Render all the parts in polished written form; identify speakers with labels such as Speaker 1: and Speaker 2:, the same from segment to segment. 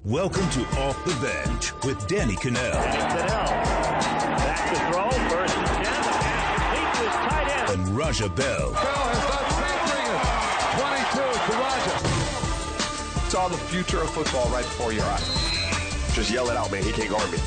Speaker 1: Welcome to Off the Bench with Danny Cannell.
Speaker 2: Back to throw, first and 10. The pass complete to his tight end.
Speaker 1: And Raja Bell.
Speaker 3: Bell has done something. 22 to Raja.
Speaker 4: Saw the future of football right before your eyes. Just yell it out, man. He can't guard me.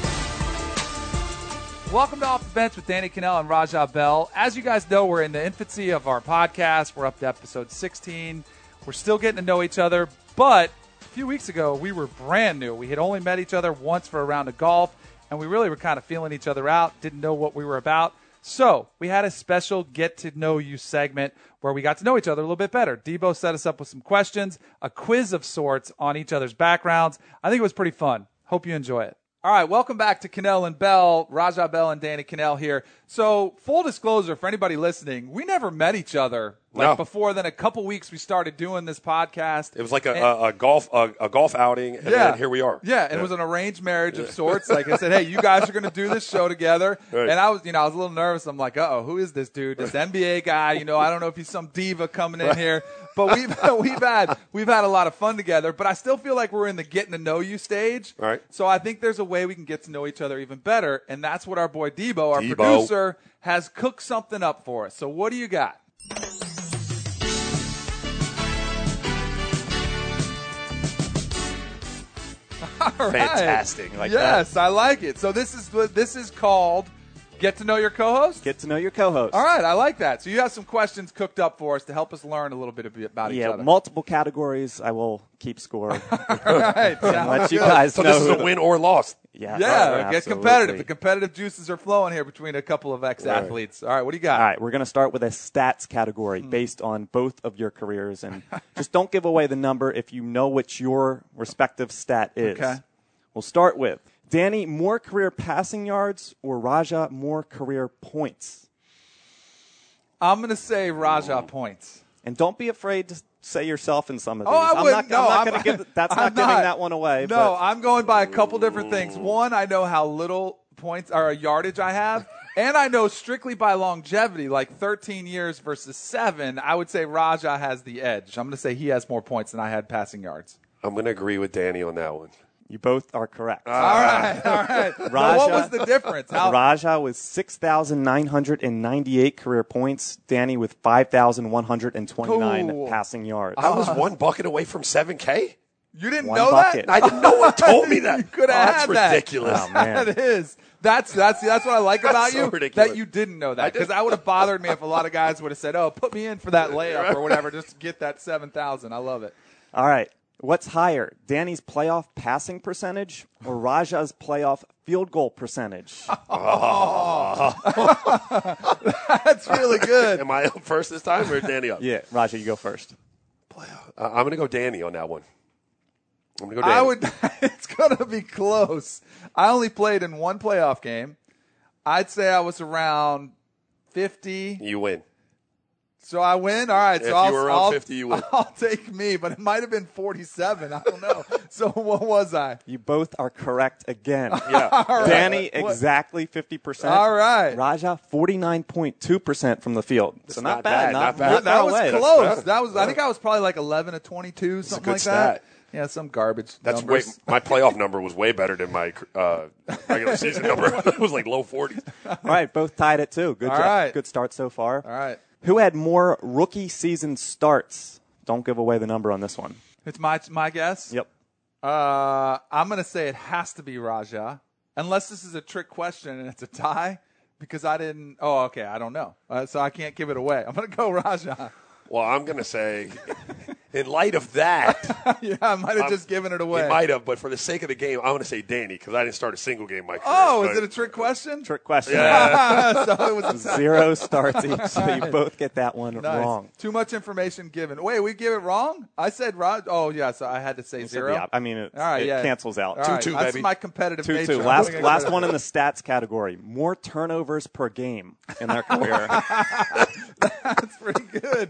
Speaker 5: Welcome to Off the Bench with Danny Cannell and Raja Bell. As you guys know, we're in the infancy of our podcast. We're up to episode 16. We're still getting to know each other, but a few weeks ago, we were brand new. We had only met each other once for a round of golf, and we really were kind of feeling each other out, didn't know what we were about. So we had a special get-to-know-you segment where we got to know each other a little bit better. Debo set us up with some questions, a quiz of sorts on each other's backgrounds. I think it was pretty fun. Hope you enjoy it. All right, welcome back to Cannell and Bell. Raja Bell and Danny Cannell here. So, full disclosure for anybody listening, we never met each other before then. A couple weeks we started doing this podcast.
Speaker 6: It was like a golf outing, and then here we are.
Speaker 5: Yeah, and it was an arranged marriage of sorts. Like I said, hey, you guys are going to do this show together. Right. And I was a little nervous. I'm like, who is this dude? This NBA guy? I don't know if he's some diva coming in here. But we've had a lot of fun together. But I still feel like we're in the getting to know you stage.
Speaker 6: All right.
Speaker 5: So I think there's a way we can get to know each other even better, and that's what our boy Debo, our producer, has cooked something up for us. So what do you got? All right.
Speaker 6: Fantastic.
Speaker 5: Yes, I like it. So this is called Get to Know Your Co-Host?
Speaker 7: Get to know your co-host.
Speaker 5: All right, I like that. So you have some questions cooked up for us to help us learn a little bit about each other.
Speaker 7: Yeah, multiple categories. I will keep score.
Speaker 5: All right.
Speaker 7: And let you guys
Speaker 6: so
Speaker 7: know.
Speaker 6: this is a win or loss.
Speaker 7: Yeah,
Speaker 5: it gets competitive. The competitive juices are flowing here between a couple of ex-athletes. All right, what do you got?
Speaker 7: All right, we're going to start with a stats category based on both of your careers. And just don't give away the number if you know what your respective stat is.
Speaker 5: Okay.
Speaker 7: We'll start with Danny, more career passing yards or Raja, more career points?
Speaker 5: I'm going to say Raja points.
Speaker 7: And don't be afraid to say yourself in some of these.
Speaker 5: I wouldn't.
Speaker 7: I'm not going to give giving that one away.
Speaker 5: No, I'm going by a couple different things. One, I know how little points or yardage I have. And I know strictly by longevity, like 13 years versus 7, I would say Raja has the edge. I'm going to say he has more points than I had passing yards.
Speaker 6: I'm going to agree with Danny on that one.
Speaker 7: You both are correct.
Speaker 5: All right.
Speaker 7: Raja,
Speaker 5: what was the difference?
Speaker 7: Raja with 6,998 career points. Danny with 5,129 passing yards.
Speaker 6: I was one bucket away from 7K?
Speaker 5: You didn't
Speaker 7: One
Speaker 5: know
Speaker 7: bucket.
Speaker 5: that?
Speaker 6: I didn't know one told me that.
Speaker 5: You could have had that.
Speaker 6: That's ridiculous.
Speaker 7: Oh, man.
Speaker 5: That is. That's what I like about
Speaker 6: so
Speaker 5: you,
Speaker 6: ridiculous.
Speaker 5: that you didn't know that. Because that would have bothered me if a lot of guys would have said, put me in for that layup or whatever just to get that 7,000. I love it.
Speaker 7: All right. What's higher, Danny's playoff passing percentage or Raja's playoff field goal percentage?
Speaker 5: That's really good.
Speaker 6: Am I up first this time or Danny up?
Speaker 7: Yeah, Raja, you go first.
Speaker 6: I'm going to go Danny on that one. I'm going to go Danny.
Speaker 5: It's going to be close. I only played in one playoff game. I'd say I was around 50.
Speaker 6: You win.
Speaker 5: So I win? All right.
Speaker 6: If
Speaker 5: So
Speaker 6: you were around 50, you win.
Speaker 5: I'll take me, but it might have been 47. I don't know. So what was I?
Speaker 7: You both are correct again.
Speaker 6: Yeah.
Speaker 5: All
Speaker 7: Danny,
Speaker 5: right.
Speaker 7: exactly 50%.
Speaker 5: All right.
Speaker 7: Raja, 49.2% from the field. So not bad.
Speaker 6: Not bad.
Speaker 5: That was
Speaker 7: away.
Speaker 5: close. I think I was probably like 11 to 22, something
Speaker 6: good
Speaker 5: like that.
Speaker 6: stat.
Speaker 5: Yeah, some garbage
Speaker 6: That's
Speaker 5: numbers.
Speaker 6: my playoff number was way better than my regular season number. It was like low 40s.
Speaker 7: All right, both tied at 2. Good
Speaker 5: All
Speaker 7: job.
Speaker 5: right.
Speaker 7: Good start so far.
Speaker 5: All right.
Speaker 7: Who had more rookie season starts? Don't give away the number on this one.
Speaker 5: It's my guess?
Speaker 7: Yep.
Speaker 5: I'm going to say it has to be Raja, unless this is a trick question and it's a tie, because I didn't – okay, I don't know. So I can't give it away. I'm going to go Raja.
Speaker 6: Well, I'm going to say, in light of that,
Speaker 5: Yeah, I might have just given it away.
Speaker 6: he might have, but for the sake of the game, I'm going to say Danny because I didn't start a single game in my career.
Speaker 5: Oh,
Speaker 6: but
Speaker 5: is it a trick question?
Speaker 7: Trick question.
Speaker 5: So it was a tie.
Speaker 7: 0 starts each, so you both get that one
Speaker 5: Nice.
Speaker 7: wrong.
Speaker 5: Too much information given. Wait, we give it wrong? I said Raj. Oh, yeah, so I had to say 0.
Speaker 7: Yeah, I mean,
Speaker 5: All right,
Speaker 7: it
Speaker 5: yeah.
Speaker 7: cancels out.
Speaker 5: All right,
Speaker 6: 2-2,
Speaker 5: that's
Speaker 6: baby.
Speaker 5: my competitive
Speaker 7: 2-2.
Speaker 5: nature.
Speaker 7: Last one in the stats category. More turnovers per game in their career.
Speaker 5: That's pretty good.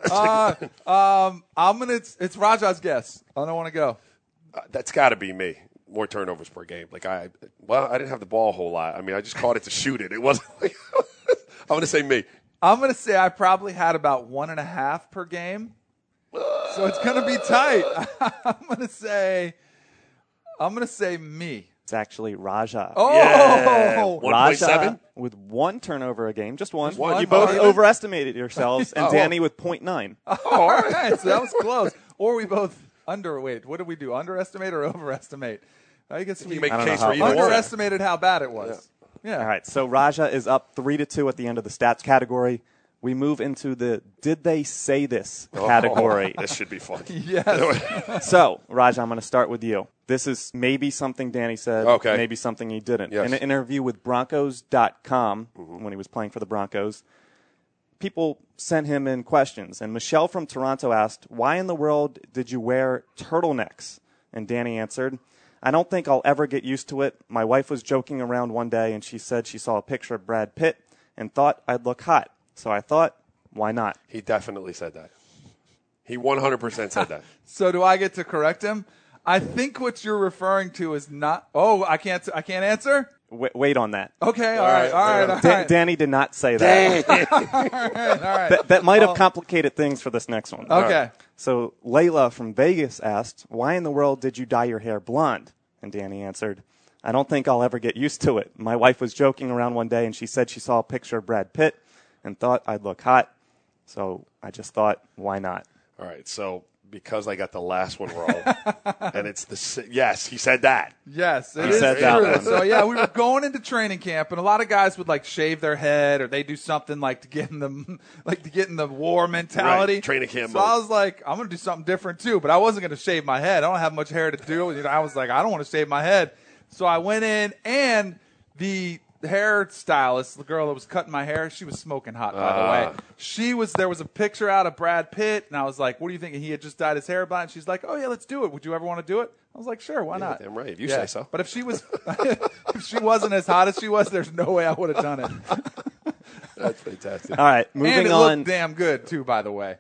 Speaker 5: It's Raja's guess. I don't want to go.
Speaker 6: That's got to be me. More turnovers per game. I didn't have the ball a whole lot. I mean, I just caught it to shoot it. It wasn't like I'm going to say me.
Speaker 5: I'm going to say I probably had about 1.5 per game. So it's going to be tight. I'm going to say I'm going to say me.
Speaker 7: It's actually Raja.
Speaker 5: Oh!
Speaker 6: Yeah.
Speaker 7: Raja
Speaker 6: 1.7?
Speaker 7: with 1 turnover a game, just one.
Speaker 6: one.
Speaker 7: You both
Speaker 6: Oh, yeah.
Speaker 7: overestimated yourselves, and
Speaker 5: Oh.
Speaker 7: Danny with 0.9.
Speaker 5: Oh, all right. So that was close. Or we both underweight. What did we do? Underestimate or overestimate? I guess we
Speaker 6: You make
Speaker 7: I
Speaker 6: a
Speaker 7: don't know
Speaker 6: case
Speaker 7: how
Speaker 6: for
Speaker 7: it
Speaker 6: either
Speaker 7: works.
Speaker 6: one.
Speaker 5: underestimated how bad it was. Yeah.
Speaker 7: All right, so Raja is up 3-2 at the end of the stats category. We move into the Did They Say This category.
Speaker 6: Oh, this should be fun.
Speaker 5: Yes.
Speaker 7: So, Raja, I'm going to start with you. This is maybe something Danny said,
Speaker 6: Okay.
Speaker 7: maybe something he didn't.
Speaker 6: Yes.
Speaker 7: In an interview with Broncos.com, when he was playing for the Broncos, people sent him in questions. And Michelle from Toronto asked, why in the world did you wear turtlenecks? And Danny answered, I don't think I'll ever get used to it. My wife was joking around one day, and she said she saw a picture of Brad Pitt and thought I'd look hot. So I thought, why not?
Speaker 6: He definitely said that. He 100% said that.
Speaker 5: So do I get to correct him? I think what you're referring to is not. Oh, I can't answer.
Speaker 7: Wait on that.
Speaker 5: Okay, all right.
Speaker 7: Danny did not say that.
Speaker 5: All right.
Speaker 7: That might have complicated things for this next one.
Speaker 5: Okay.
Speaker 7: So Layla from Vegas asked, why in the world did you dye your hair blonde? And Danny answered, I don't think I'll ever get used to it. My wife was joking around one day, and she said she saw a picture of Brad Pitt and thought I'd look hot. So I just thought, why not?
Speaker 6: All right, so because I got the last one wrong, and it's yes, he said that.
Speaker 5: Yes, it
Speaker 7: He
Speaker 5: is
Speaker 7: said that
Speaker 5: true.
Speaker 7: one.
Speaker 5: So yeah, we were going into training camp, and a lot of guys would like shave their head, or they do something like to get in the war mentality.
Speaker 6: Right, training camp
Speaker 5: So
Speaker 6: mode.
Speaker 5: I was like, I'm gonna do something different too, but I wasn't gonna shave my head. I don't have much hair to do. I was like, I don't want to shave my head. So I went in, and the hairstylist, the girl that was cutting my hair, she was smoking hot, by the way. There was a picture out of Brad Pitt, and I was like, what do you think? And he had just dyed his hair blonde. And she's like, oh yeah, let's do it. Would you ever want to do it? I was like, sure, why not?
Speaker 6: Damn right, if you say so.
Speaker 5: But if she wasn't as hot as she was, there's no way I would have done it.
Speaker 6: That's fantastic.
Speaker 7: All right,
Speaker 5: And
Speaker 7: moving
Speaker 5: it
Speaker 7: on.
Speaker 5: looked damn good too, by the way.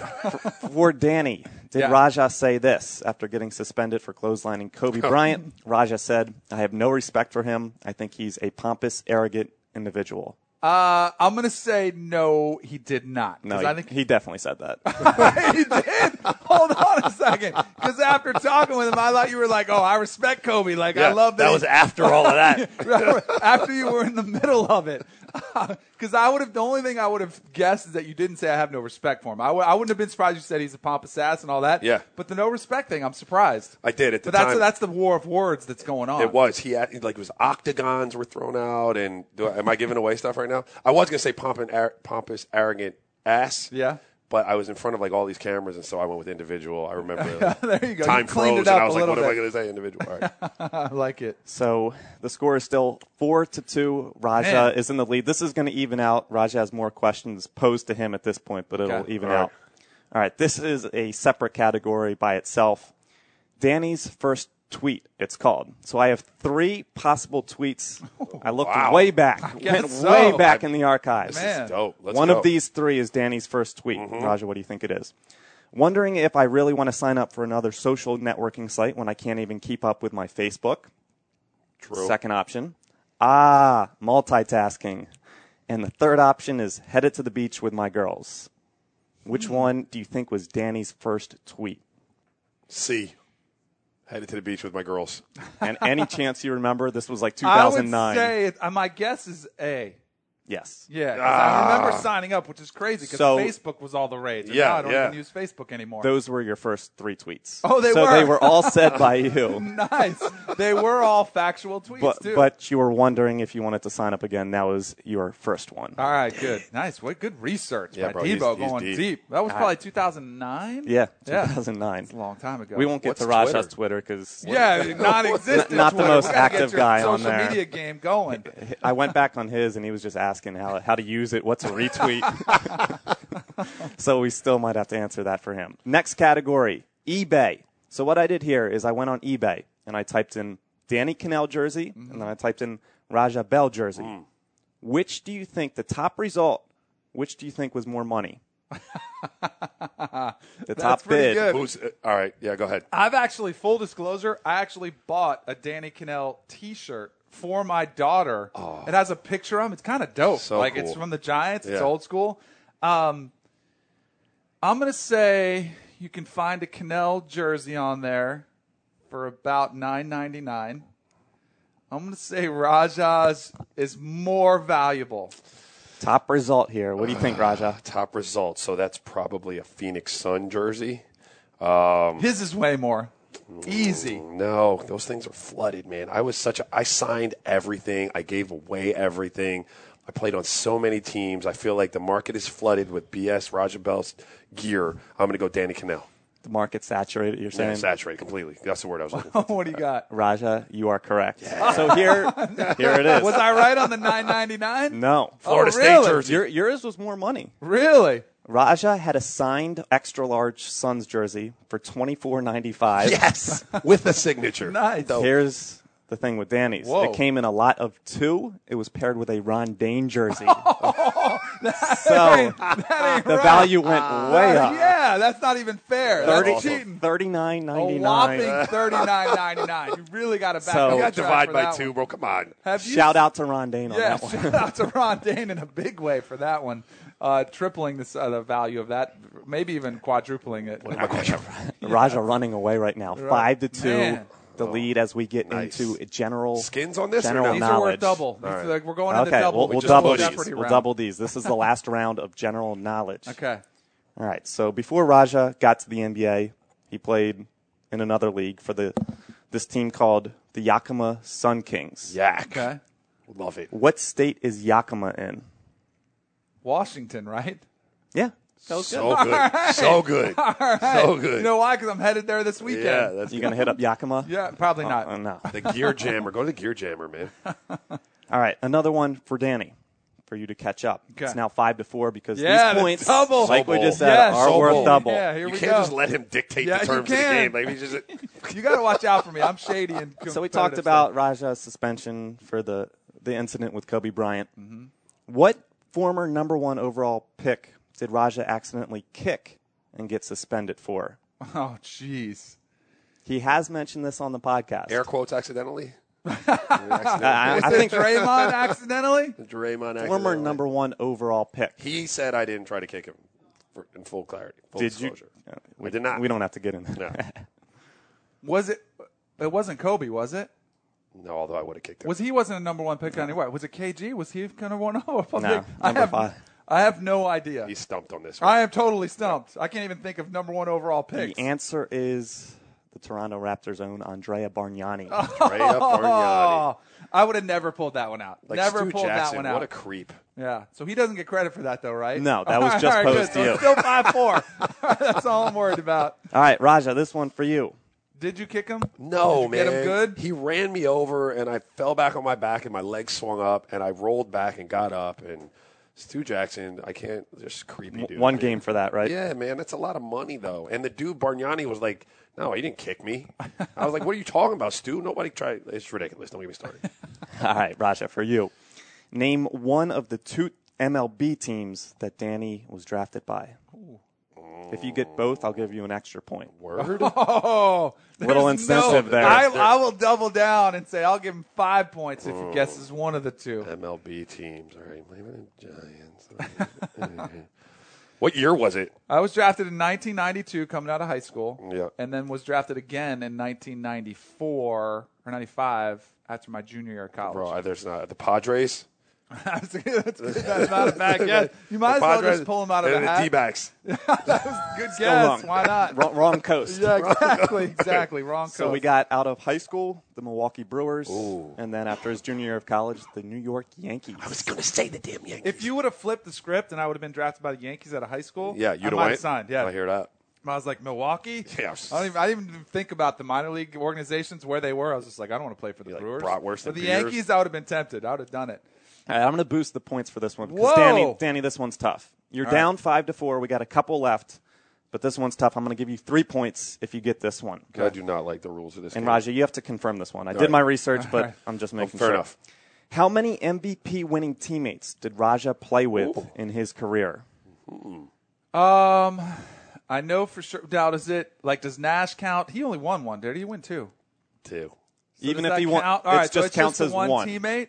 Speaker 7: For Danny, did
Speaker 5: Yeah.
Speaker 7: Raja say this after getting suspended for clotheslining Kobe Bryant? Raja said, I have no respect for him. I think he's a pompous, arrogant individual.
Speaker 5: I'm gonna say no, he did not.
Speaker 7: No,
Speaker 5: 'Cause I think
Speaker 7: he definitely said that.
Speaker 5: he did. Hold on a second, because after talking with him, I thought you were like, "Oh, I respect Kobe. Like, I love that."
Speaker 6: That was after all of that.
Speaker 5: After you were in the middle of it. Because the only thing I would have guessed is that you didn't say I have no respect for him. I wouldn't have been surprised you said he's a pompous ass and all that.
Speaker 6: Yeah.
Speaker 5: But the no respect thing, I'm surprised.
Speaker 6: I did at the
Speaker 5: But
Speaker 6: time.
Speaker 5: that's the war of words that's going on.
Speaker 6: It was. He had, like, it was octagons were thrown out, and am I giving away stuff right now? I was gonna say pompous, arrogant ass.
Speaker 5: Yeah.
Speaker 6: But I was in front of like all these cameras, and so I went with individual. I remember
Speaker 5: There you go.
Speaker 6: time
Speaker 5: You cleaned
Speaker 6: froze,
Speaker 5: it
Speaker 6: and
Speaker 5: up
Speaker 6: I was
Speaker 5: a
Speaker 6: like,
Speaker 5: little
Speaker 6: "What am I
Speaker 5: bit.
Speaker 6: going to say?" Individual. All right.
Speaker 5: I like it.
Speaker 7: So the score is still 4-2. Raja
Speaker 5: Man.
Speaker 7: is in the lead. This is going to even out. Raja has more questions posed to him at this point, but it'll
Speaker 5: Okay.
Speaker 7: even
Speaker 6: All right.
Speaker 7: out. All right, this is a separate category by itself. Danny's first tweet, it's called. So I have 3 possible tweets. I looked
Speaker 6: Wow.
Speaker 7: way back.
Speaker 5: guess
Speaker 7: Went
Speaker 5: so.
Speaker 7: way back in the archives.
Speaker 6: This
Speaker 5: Man.
Speaker 6: is dope. Let's
Speaker 7: One
Speaker 6: go.
Speaker 7: of these 3 is Danny's first tweet. Raja, what do you think it is? Wondering if I really want to sign up for another social networking site when I can't even keep up with my Facebook.
Speaker 6: True.
Speaker 7: Second option. Multitasking. And the third option is headed to the beach with my girls. Which one do you think was Danny's first tweet?
Speaker 6: C. Headed to the beach with my girls.
Speaker 7: And any chance you remember, this was like
Speaker 5: I would
Speaker 7: 2009.
Speaker 5: say my guess is A.
Speaker 7: Yes.
Speaker 5: Yeah, 'cause I remember signing up, which is crazy because
Speaker 7: So-
Speaker 5: Facebook was all the rage. And
Speaker 6: Yeah,
Speaker 5: now I don't
Speaker 6: yeah.
Speaker 5: even use Facebook anymore.
Speaker 7: Those were your first 3 tweets.
Speaker 5: Oh, they
Speaker 7: so
Speaker 5: were?
Speaker 7: they were all said by you.
Speaker 5: Nice. They were all factual tweets, too.
Speaker 7: But you were wondering if you wanted to sign up again. That was your first one.
Speaker 5: All right, good. Nice. What good research
Speaker 6: Yeah,
Speaker 5: by
Speaker 6: bro,
Speaker 5: Debo
Speaker 6: he's
Speaker 5: going
Speaker 6: deep.
Speaker 5: deep. That was probably 2009?
Speaker 7: Yeah,
Speaker 5: Yeah.
Speaker 7: 2009.
Speaker 5: That's a long time ago.
Speaker 7: We won't get
Speaker 6: What's
Speaker 7: to Raja's
Speaker 6: Twitter?
Speaker 7: Twitter because
Speaker 5: Yeah, non-existent.
Speaker 7: Not the
Speaker 5: Twitter.
Speaker 7: most
Speaker 5: We gotta get
Speaker 7: active
Speaker 5: your
Speaker 7: guy on
Speaker 5: social
Speaker 7: there.
Speaker 5: media game going.
Speaker 7: I went back on his and he was just asking how to use it, what's a retweet. So we still might have to answer that for him. Next category, eBay. So what I did here is I went on eBay and I typed in Danny Kanell jersey and then I typed in Raja Bell jersey. Which do you think the top result? Which do you think was more money? The top
Speaker 5: pretty
Speaker 7: bid.
Speaker 5: good.
Speaker 6: Who's all right? Yeah, go ahead.
Speaker 5: I've actually, full disclosure, I actually bought a Danny Kanell T-shirt for my daughter. It has a picture of him. It's kind of dope.
Speaker 6: So
Speaker 5: like
Speaker 6: cool.
Speaker 5: it's from the Giants. It's
Speaker 6: Yeah.
Speaker 5: old school. I'm gonna say you can find a Kanell jersey on there for about $9.99. I'm going to say Raja's is more valuable.
Speaker 7: Top result here. What do you think, Raja?
Speaker 6: Top result. So that's probably a Phoenix Sun jersey.
Speaker 5: His is way more. Easy.
Speaker 6: No, those things are flooded, man. I signed everything. I gave away everything. I played on so many teams. I feel like the market is flooded with BS Raja Bell's gear. I'm going to go Danny Cannell.
Speaker 7: The market's saturated, you're saying?
Speaker 6: Yeah, saturated completely. That's the word I was looking for.
Speaker 5: What do you got?
Speaker 7: Raja, you are correct. Yeah. So here it is.
Speaker 5: Was I right on the $9.99?
Speaker 7: No.
Speaker 6: Florida
Speaker 5: Oh, really?
Speaker 6: State jersey.
Speaker 7: Yours was more money.
Speaker 5: Really?
Speaker 7: Raja had a signed extra-large Suns jersey for $24.95.
Speaker 6: Yes, with a signature.
Speaker 5: Nice.
Speaker 7: Here's the thing with Danny's.
Speaker 5: Whoa.
Speaker 7: It came in a lot of 2. It was paired with a Ron Dane jersey. The value went way up.
Speaker 5: Yeah, that's not even fair. That's cheating. A
Speaker 7: $39.99.
Speaker 5: whopping $39.99. You really got to back
Speaker 7: So-
Speaker 5: up
Speaker 6: You
Speaker 5: the
Speaker 6: got to
Speaker 5: track
Speaker 6: divide
Speaker 5: for
Speaker 6: by
Speaker 5: that
Speaker 6: 2,
Speaker 5: one.
Speaker 6: bro. Come on.
Speaker 5: Have you
Speaker 7: Shout out to Ron Dane on
Speaker 5: Yeah,
Speaker 7: that one.
Speaker 5: shout out to Ron Dane in a big way for that one. Tripling the value of that, maybe even quadrupling it.
Speaker 7: Raja running away right now. 5-2.
Speaker 5: Man.
Speaker 7: The lead as we get
Speaker 6: Nice.
Speaker 7: into general
Speaker 6: Skins on this or
Speaker 7: general
Speaker 6: no?
Speaker 5: These
Speaker 7: knowledge.
Speaker 5: are worth double. These are like, we're going into
Speaker 7: Okay,
Speaker 5: double.
Speaker 7: we'll
Speaker 5: Just
Speaker 7: double
Speaker 5: a
Speaker 7: these.
Speaker 5: Jeopardy
Speaker 7: We'll
Speaker 5: round.
Speaker 7: double these. This is the last round of general knowledge.
Speaker 5: Okay.
Speaker 7: All right. So before Raja got to the NBA, he played in another league for this team called the Yakima Sun Kings.
Speaker 6: Yak.
Speaker 5: Okay.
Speaker 6: Love it.
Speaker 7: What state is Yakima in?
Speaker 5: Washington, right?
Speaker 7: Yeah.
Speaker 6: So good. So good. So good.
Speaker 5: You know why? Because I'm headed there this weekend.
Speaker 6: Yeah, that's
Speaker 7: You gonna hit up Yakima?
Speaker 5: Yeah, probably not.
Speaker 7: No.
Speaker 6: the Gear Jammer. Go to the Gear Jammer, man.
Speaker 7: All right. Another one for Danny, for you to catch up.
Speaker 5: Okay.
Speaker 7: It's now 5-4 because
Speaker 5: Yeah,
Speaker 7: these
Speaker 5: the
Speaker 7: points,
Speaker 5: double.
Speaker 7: like we just said,
Speaker 5: Yes.
Speaker 7: are
Speaker 5: So
Speaker 7: worth
Speaker 6: bold.
Speaker 7: double.
Speaker 5: Yeah, here
Speaker 6: You
Speaker 5: we
Speaker 6: can't
Speaker 5: go.
Speaker 6: just let him dictate
Speaker 5: Yeah,
Speaker 6: the
Speaker 5: you
Speaker 6: terms of the
Speaker 5: can.
Speaker 6: game. Like, he's just,
Speaker 5: You got to watch out for me. I'm shady and
Speaker 7: So we
Speaker 5: competitive
Speaker 7: talked about Raja's suspension for the incident with Kobe Bryant. Mm-hmm. What former number 1 overall pick did Raja accidentally kick and get suspended for?
Speaker 5: Oh, jeez.
Speaker 7: He has mentioned this on the podcast.
Speaker 6: air quotes accidentally.
Speaker 7: I
Speaker 5: Was it
Speaker 7: think
Speaker 5: Draymond accidentally?
Speaker 6: Draymond accidentally.
Speaker 7: former number 1 overall pick.
Speaker 6: He said I didn't try to kick him in full clarity. Full
Speaker 7: Did you?
Speaker 6: disclosure. I did not.
Speaker 7: We don't have to get into
Speaker 6: No.
Speaker 7: that.
Speaker 5: Was it? It wasn't Kobe, was it?
Speaker 6: No, although I would have kicked him.
Speaker 5: He wasn't a number 1 pick anywhere. Was it KG? Was he kind of one over?
Speaker 7: No, number 5.
Speaker 5: I have no idea.
Speaker 6: He's stumped on this one.
Speaker 5: I am totally stumped. I can't even think of number 1 overall picks.
Speaker 7: The answer is the Toronto Raptors' own Andrea Bargnani.
Speaker 6: Straight up Bargnani.
Speaker 5: Oh, I would have never pulled that one out.
Speaker 6: Like
Speaker 5: never
Speaker 6: Stu
Speaker 5: pulled
Speaker 6: Jackson,
Speaker 5: that one out.
Speaker 6: What a creep.
Speaker 5: Yeah. So he doesn't get credit for that, though, right?
Speaker 7: No, that was just
Speaker 5: All right,
Speaker 7: posed
Speaker 5: good.
Speaker 7: to you.
Speaker 5: So it's still 5-4. That's all I'm worried about.
Speaker 7: All right, Raja, this one for you.
Speaker 5: Did you kick him?
Speaker 6: No,
Speaker 5: Did you
Speaker 6: man.
Speaker 5: Get him good?
Speaker 6: He ran me over, and I fell back on my back, and my legs swung up, and I rolled back and got up. And Stu Jackson, I can't, just creepy dude.
Speaker 7: One
Speaker 6: man.
Speaker 7: game for that, right?
Speaker 6: Yeah, man, that's a lot of money, though. And the dude, Bargnani, was like, no, he didn't kick me. I was like, what are you talking about, Stu? Nobody tried. It's ridiculous. Don't get me started.
Speaker 7: All right, Raja, for you. Name one of the 2 MLB teams that Danny was drafted by. If you get both, I'll give you an extra point.
Speaker 6: Word?
Speaker 5: Oh,
Speaker 7: Little
Speaker 5: there's
Speaker 7: incentive there.
Speaker 5: I will double down and say I'll give him 5 points if he guesses one of the 2.
Speaker 6: MLB teams. All right. Giants. What year was it?
Speaker 5: I was drafted in 1992 coming out of high school.
Speaker 6: Yeah.
Speaker 5: And then was drafted again in 1994 or 95 after my junior year of college.
Speaker 6: Bro, there's not. The Padres?
Speaker 5: That's not a bad guess. You might as well just pull him out of the hat.
Speaker 6: The D-backs.
Speaker 5: Good guess.
Speaker 7: wrong.
Speaker 5: Why not?
Speaker 7: Wrong coast.
Speaker 5: Yeah, exactly. Wrong coast.
Speaker 7: So we got out of high school, the Milwaukee Brewers, and then after his junior year of college, the New York Yankees.
Speaker 6: I was going to say the damn Yankees.
Speaker 5: If you would have flipped the script and I would have been drafted by the Yankees out of high school,
Speaker 6: Yeah,
Speaker 5: I
Speaker 6: you'd have
Speaker 5: might have
Speaker 6: went.
Speaker 5: signed. Yeah,
Speaker 6: I hear that.
Speaker 5: I was like, Milwaukee?
Speaker 6: Yeah.
Speaker 5: I didn't even think about the minor league organizations where they were. I was just like, I don't want to play for the
Speaker 6: like
Speaker 5: Brewers.
Speaker 6: bratwurst
Speaker 5: But
Speaker 6: and
Speaker 5: the
Speaker 6: beers.
Speaker 5: Yankees, I would have been tempted. I would have done it.
Speaker 7: All right, I'm going to boost the points for this one because
Speaker 5: Whoa.
Speaker 7: Danny, this one's tough. You're
Speaker 5: All
Speaker 7: down 5-4. We got a couple left, but this one's tough. I'm going to give you 3 points if you get this one.
Speaker 6: I do not like the rules of this
Speaker 7: And
Speaker 6: game.
Speaker 7: Raja, you have to confirm this one. I did
Speaker 6: right.
Speaker 7: my research, but
Speaker 5: right.
Speaker 7: I'm just making
Speaker 6: fair
Speaker 7: sure.
Speaker 6: enough.
Speaker 7: How many MVP winning teammates did Raja play with in his career?
Speaker 5: I know for sure. Does Nash count? He only won one. Did he win 2?
Speaker 6: 2.
Speaker 5: So
Speaker 7: Even
Speaker 5: does
Speaker 7: if
Speaker 5: that
Speaker 7: he won,
Speaker 5: count? All
Speaker 7: it
Speaker 5: right, so
Speaker 7: just
Speaker 5: it's
Speaker 7: counts
Speaker 5: just
Speaker 7: as
Speaker 5: the one
Speaker 7: one.
Speaker 5: teammate.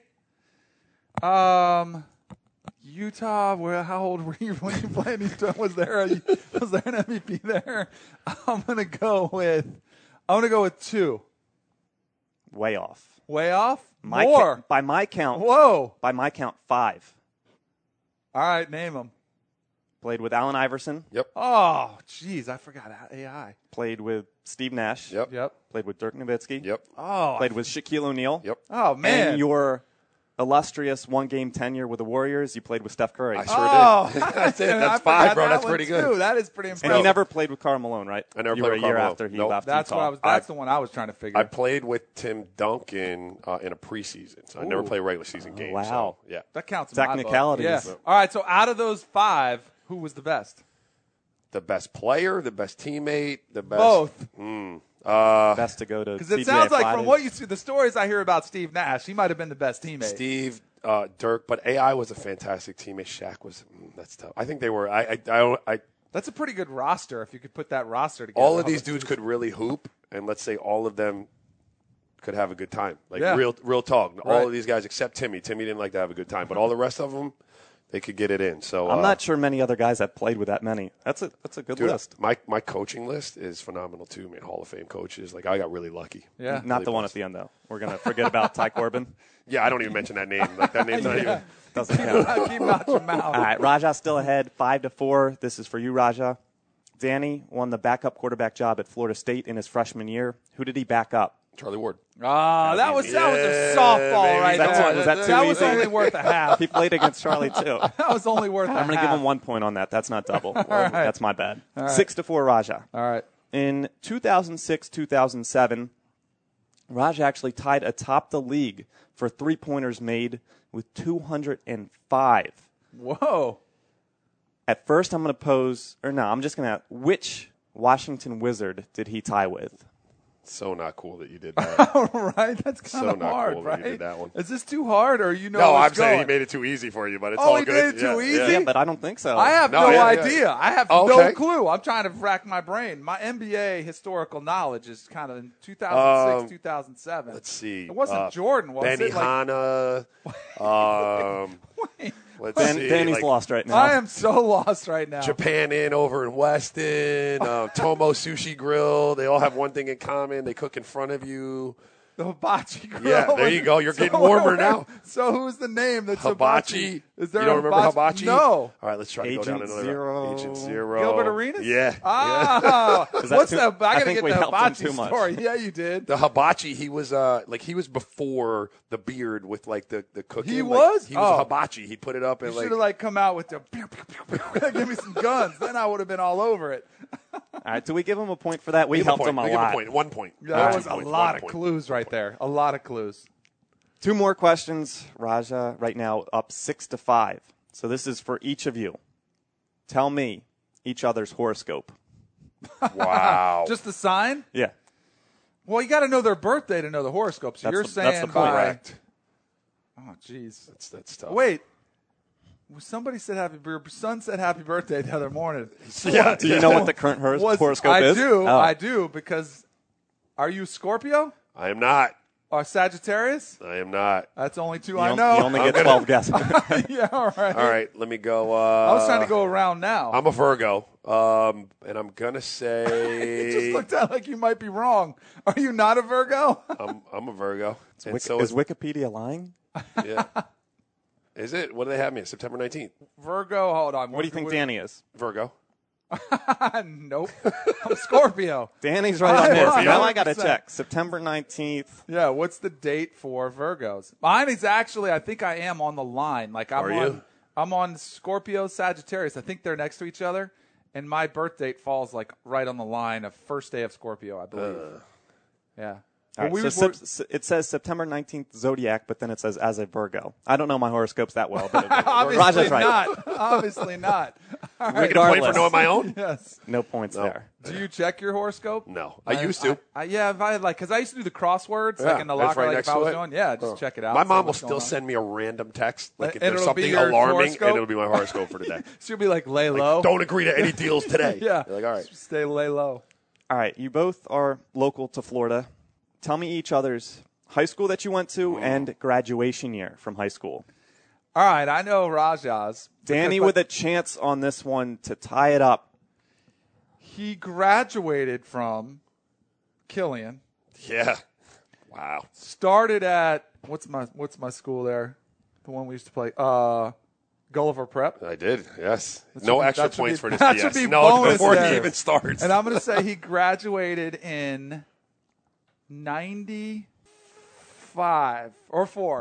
Speaker 5: Utah. How old were you when you played Utah? Was there an MVP there? I'm gonna go with 2.
Speaker 7: Way off.
Speaker 5: Way off?
Speaker 7: By my count.
Speaker 5: Whoa.
Speaker 7: By my count, 5.
Speaker 5: All right, name them.
Speaker 7: Played with Allen Iverson.
Speaker 6: Yep.
Speaker 5: Oh, jeez, I forgot AI.
Speaker 7: Played with Steve Nash.
Speaker 6: Yep.
Speaker 7: Played with Dirk Nowitzki.
Speaker 6: Yep.
Speaker 5: Oh.
Speaker 7: Played with Shaquille O'Neal.
Speaker 6: Yep.
Speaker 5: Oh, man.
Speaker 7: And your illustrious one-game tenure with the Warriors, you played with Steph Curry.
Speaker 6: I sure did. That's it.
Speaker 5: I
Speaker 6: That's
Speaker 5: forgot
Speaker 6: 5, bro.
Speaker 5: that
Speaker 6: That's
Speaker 5: one,
Speaker 6: pretty
Speaker 5: too.
Speaker 6: good.
Speaker 5: That is pretty impressive.
Speaker 7: And you never played with Karl Malone, right?
Speaker 6: I never
Speaker 7: you
Speaker 6: played
Speaker 7: were
Speaker 6: with
Speaker 7: a year
Speaker 6: Karl Malone.
Speaker 7: after he
Speaker 6: Nope.
Speaker 7: left
Speaker 5: That's
Speaker 7: Utah.
Speaker 5: That's the one I was trying to figure.
Speaker 6: I played with Tim Duncan in a preseason, so I never played a regular season game.
Speaker 7: wow.
Speaker 6: So, yeah.
Speaker 5: That counts in my book.
Speaker 7: Technicalities.
Speaker 5: Yeah. All right, so out of those 5, who was the best?
Speaker 6: The best player, the best teammate, the best.
Speaker 5: Both.
Speaker 7: Best to go to
Speaker 5: Because it
Speaker 7: CJ
Speaker 5: sounds like
Speaker 7: Fridays.
Speaker 5: from what you see, the stories I hear about Steve Nash, he might have been the best teammate.
Speaker 6: Steve, Dirk, but AI was a fantastic teammate. Shaq was. That's tough. I think they were. I
Speaker 5: That's a pretty good roster if you could put that roster together.
Speaker 6: all of these dudes could really hoop, and let's say all of them could have a good time. Like
Speaker 5: Yeah.
Speaker 6: real talk.
Speaker 5: Right.
Speaker 6: All of these guys except Timmy. Timmy didn't like to have a good time, but all the rest of them, they could get it in. So
Speaker 7: I'm not sure many other guys have played with that many. That's a good
Speaker 6: Dude,
Speaker 7: list.
Speaker 6: my coaching list is phenomenal too, man. Hall of Fame coaches. Like I got really lucky.
Speaker 5: Yeah.
Speaker 7: Not the one at the end, though. We're going to forget about Ty Corbin.
Speaker 6: Yeah, I don't even mention that name. Like that name's not even.
Speaker 7: Doesn't count.
Speaker 5: Keep him out your mouth.
Speaker 7: All right, Raja still ahead, 5-4. This is for you, Raja. Danny won the backup quarterback job at Florida State in his freshman year. Who did he back up?
Speaker 6: Charlie Ward.
Speaker 5: That was a softball
Speaker 6: baby.
Speaker 5: right
Speaker 7: That's
Speaker 5: there.
Speaker 7: it. Was that too
Speaker 5: That was
Speaker 7: easy?
Speaker 5: only worth a half.
Speaker 7: He played against Charlie, too.
Speaker 5: That was only worth a half.
Speaker 7: I'm going to give him 1 point on that. That's not double. That's my bad. 6-4, Raja.
Speaker 5: All right.
Speaker 7: In 2006-2007, Raj actually tied atop the league for three-pointers made with 205.
Speaker 5: Whoa.
Speaker 7: At first, I'm just going to which Washington Wizard did he tie with?
Speaker 6: So not cool that you did that.
Speaker 5: All right. That's kind
Speaker 6: So
Speaker 5: of
Speaker 6: not
Speaker 5: hard,
Speaker 6: cool that
Speaker 5: right?
Speaker 6: you did that one.
Speaker 5: Is this too hard or you know
Speaker 6: No,
Speaker 5: where
Speaker 6: I'm
Speaker 5: it's
Speaker 6: saying he
Speaker 5: going?
Speaker 6: made it too easy for you, but it's
Speaker 5: Oh,
Speaker 6: all
Speaker 5: he
Speaker 6: good.
Speaker 5: did it too easy?
Speaker 7: Yeah, but I don't think so.
Speaker 5: I have
Speaker 6: No,
Speaker 5: no
Speaker 6: yeah,
Speaker 5: idea.
Speaker 6: yeah.
Speaker 5: I have
Speaker 6: Okay.
Speaker 5: no clue. I'm trying to rack my brain. My NBA historical knowledge is kind of in 2006, 2007.
Speaker 6: Let's see.
Speaker 5: It wasn't Jordan, was
Speaker 6: Benny
Speaker 5: it? Like,
Speaker 6: Hanna. Let's see.
Speaker 7: Danny's
Speaker 6: like,
Speaker 7: lost right now.
Speaker 5: I am so lost right now.
Speaker 6: Japan Inn over in Weston, Tomo Sushi Grill. They all have one thing in common. They cook in front of you.
Speaker 5: The hibachi grill.
Speaker 6: Yeah, there you go. You're getting warmer now.
Speaker 5: So who's the name that's
Speaker 6: Hibachi.
Speaker 5: Is there
Speaker 6: You don't
Speaker 5: a
Speaker 6: remember Hibachi?
Speaker 5: No.
Speaker 6: All right, let's try to go down
Speaker 7: Agent
Speaker 6: another
Speaker 7: Zero.
Speaker 6: Agent Zero.
Speaker 5: Gilbert Arenas?
Speaker 6: Yeah.
Speaker 5: Ah.
Speaker 7: Is that
Speaker 5: What's
Speaker 7: too-
Speaker 5: the? I
Speaker 7: I
Speaker 5: gotta
Speaker 7: think
Speaker 5: get
Speaker 7: we
Speaker 5: the
Speaker 7: helped him
Speaker 5: hibachi
Speaker 7: too much.
Speaker 5: story. Yeah, you did.
Speaker 6: The hibachi, he was before the beard with like the cooking.
Speaker 5: He
Speaker 6: Like,
Speaker 5: was?
Speaker 6: He was
Speaker 5: Oh.
Speaker 6: a hibachi. He'd put it up
Speaker 5: You
Speaker 6: and
Speaker 5: should have like come out with the give me some guns. Then I would have been all over it.
Speaker 7: All right, do we give him a point for that? We
Speaker 6: Give him
Speaker 7: helped him a
Speaker 6: Give him
Speaker 7: lot.
Speaker 6: a point. 1 point.
Speaker 5: Yeah, that
Speaker 6: One
Speaker 5: was a
Speaker 6: point.
Speaker 5: lot
Speaker 6: 1
Speaker 5: of
Speaker 6: point.
Speaker 5: clues right there. A lot of clues.
Speaker 7: 2 more questions. Raja right now up 6-5. So this is for each of you. Tell me each other's horoscope.
Speaker 6: Wow.
Speaker 5: Just the sign?
Speaker 7: Yeah.
Speaker 5: Well, you got to know their birthday to know the horoscope. So
Speaker 7: That's
Speaker 5: you're
Speaker 7: the-
Speaker 5: saying
Speaker 7: that's the point.
Speaker 5: by
Speaker 6: Correct.
Speaker 5: oh, jeez.
Speaker 6: That's tough.
Speaker 5: Wait. Somebody said your son said happy birthday the other morning.
Speaker 6: Yeah.
Speaker 7: Do you know what the current horoscope
Speaker 5: I
Speaker 7: is?
Speaker 5: do.
Speaker 7: Oh.
Speaker 5: I do because are you Scorpio
Speaker 6: I am not.
Speaker 5: or Sagittarius?
Speaker 6: I am not.
Speaker 5: That's only two
Speaker 7: You
Speaker 5: I
Speaker 7: on-
Speaker 5: know.
Speaker 7: You only get 12 guesses.
Speaker 5: yeah, all right.
Speaker 6: All right, let me go.
Speaker 5: I was trying to go around now.
Speaker 6: I'm a Virgo, and I'm gonna
Speaker 5: It just
Speaker 6: say
Speaker 5: looked out like you might be wrong. Are you not a Virgo?
Speaker 6: I'm a Virgo. And
Speaker 7: Is
Speaker 6: so
Speaker 7: Wikipedia lying?
Speaker 6: yeah. Is it? What do they have me? September 19th.
Speaker 5: Virgo, hold on.
Speaker 7: What do you think Danny is?
Speaker 6: Virgo.
Speaker 5: Nope. I'm Scorpio.
Speaker 7: Danny's right on this.
Speaker 5: Scorpio.
Speaker 7: Now I got to
Speaker 5: 100%.
Speaker 7: check. September 19th.
Speaker 5: Yeah, what's the date for Virgos? Mine is actually, I think I am on the line. Like
Speaker 6: Are you?
Speaker 5: I'm on Scorpio, Sagittarius. I think they're next to each other, and my birth date falls like right on the line of first day of Scorpio, I believe. Yeah.
Speaker 7: All
Speaker 5: Well,
Speaker 7: right, so it says September 19th Zodiac, but then it says as a Virgo. I don't know my horoscopes that well, but
Speaker 5: obviously
Speaker 7: Raja's right.
Speaker 5: not. Obviously not.
Speaker 6: Am I get a point for
Speaker 7: Regardless.
Speaker 6: knowing my own?
Speaker 5: Yes.
Speaker 7: No points there.
Speaker 5: Do you check your horoscope?
Speaker 6: No, I used to.
Speaker 5: Yeah, if I because I used to do the crosswords like in the
Speaker 6: that's
Speaker 5: locker.
Speaker 6: right
Speaker 5: like
Speaker 6: next
Speaker 5: if I
Speaker 6: to
Speaker 5: was
Speaker 6: it.
Speaker 5: doing, just check it out.
Speaker 6: My
Speaker 5: see
Speaker 6: mom will
Speaker 5: what's
Speaker 6: still
Speaker 5: going on.
Speaker 6: send me a random text, like if
Speaker 5: And
Speaker 6: there's
Speaker 5: it'll be
Speaker 6: something
Speaker 5: your
Speaker 6: alarming,
Speaker 5: horoscope?
Speaker 6: and it'll be my horoscope for today.
Speaker 5: She'll be like, lay low.
Speaker 6: Don't agree to any deals today.
Speaker 5: Yeah.
Speaker 6: You're like, all right.
Speaker 5: Stay lay low.
Speaker 7: All right, you both are local to Florida. Tell me each other's high school that you went to and graduation year from high school.
Speaker 5: All right, I know Raja's.
Speaker 7: Danny
Speaker 5: because-
Speaker 7: with a chance on this one to tie it up.
Speaker 5: He graduated from Killian.
Speaker 6: Yeah. Wow.
Speaker 5: Started at what's my school there? The one we used to play. Gulliver Prep.
Speaker 6: I did, yes. No extra points for this
Speaker 5: that
Speaker 6: BS.
Speaker 5: should be
Speaker 6: No,
Speaker 5: bonus
Speaker 6: before
Speaker 5: there.
Speaker 6: he even starts.
Speaker 5: And I'm going to say he graduated in 95 or 4.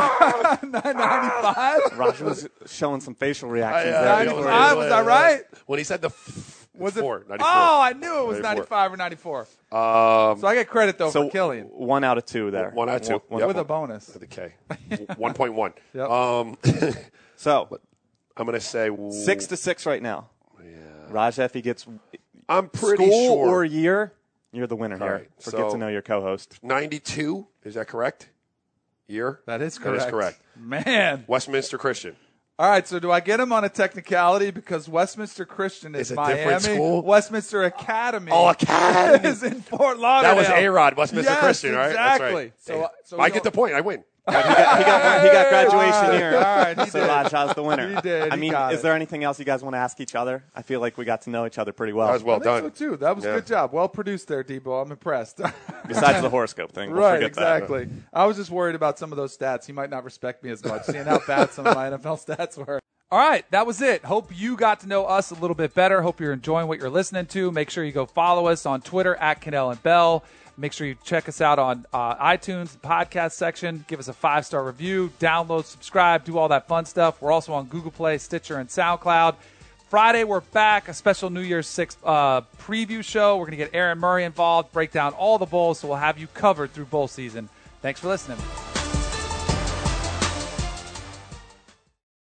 Speaker 5: 95?
Speaker 7: Raj was showing some facial reactions there.
Speaker 5: 95, was I right?
Speaker 6: When he said the
Speaker 5: Was it?
Speaker 6: 94.
Speaker 5: Oh, I knew it was
Speaker 6: 94.
Speaker 5: 95 or 94. So I get credit, though, for Killian.
Speaker 7: 1 out of 2 there.
Speaker 6: 1 out of 2.
Speaker 5: With a bonus.
Speaker 6: With a K. 1.1.
Speaker 5: Yep.
Speaker 7: So
Speaker 6: I'm going to say
Speaker 7: 6-6 right now.
Speaker 6: Yeah.
Speaker 7: Raj, if he gets
Speaker 6: I'm pretty
Speaker 7: school
Speaker 6: sure.
Speaker 7: or year, you're the winner here.
Speaker 6: right,
Speaker 7: For
Speaker 6: so-
Speaker 7: Get to Know Your co-host.
Speaker 6: 92. Is that correct? Year?
Speaker 5: That is correct.
Speaker 6: That is correct.
Speaker 5: Man.
Speaker 6: Westminster Christian.
Speaker 5: All right, so do I get him on a technicality because Westminster Christian is
Speaker 6: It's a
Speaker 5: Miami?
Speaker 6: different school?
Speaker 5: Westminster Academy.
Speaker 6: Oh, Academy.
Speaker 5: is in Fort Lauderdale.
Speaker 6: That was A-Rod, Westminster
Speaker 5: Yes,
Speaker 6: Christian, right? That's
Speaker 5: exactly.
Speaker 6: right.
Speaker 5: So
Speaker 6: I get the point. I win.
Speaker 7: He got graduation
Speaker 5: All
Speaker 7: year.
Speaker 5: right, he
Speaker 7: So
Speaker 5: did.
Speaker 7: Raj's the winner.
Speaker 5: He did.
Speaker 7: I
Speaker 5: He
Speaker 7: mean,
Speaker 5: got
Speaker 7: is
Speaker 5: it.
Speaker 7: there anything else you guys want to ask each other? I feel like we got to know each other pretty well.
Speaker 6: That was well
Speaker 5: I think
Speaker 6: done.
Speaker 5: so, too. That was a
Speaker 6: Yeah.
Speaker 5: good job. Well produced there, Debo. I'm impressed.
Speaker 7: Besides the horoscope thing. We'll
Speaker 5: Right,
Speaker 7: forget that.
Speaker 5: exactly. I was just worried about some of those stats. He might not respect me as much, seeing how bad some of my NFL stats were. All right, that was it. Hope you got to know us a little bit better. Hope you're enjoying what you're listening to. Make sure you go follow us on Twitter at Cannell and Bell. Make sure you check us out on iTunes, the podcast section. Give us a 5-star review. Download, subscribe, do all that fun stuff. We're also on Google Play, Stitcher, and SoundCloud. Friday, we're back, a special New Year's 6 preview show. We're going to get Aaron Murray involved, break down all the bowls, so we'll have you covered through bowl season. Thanks for listening.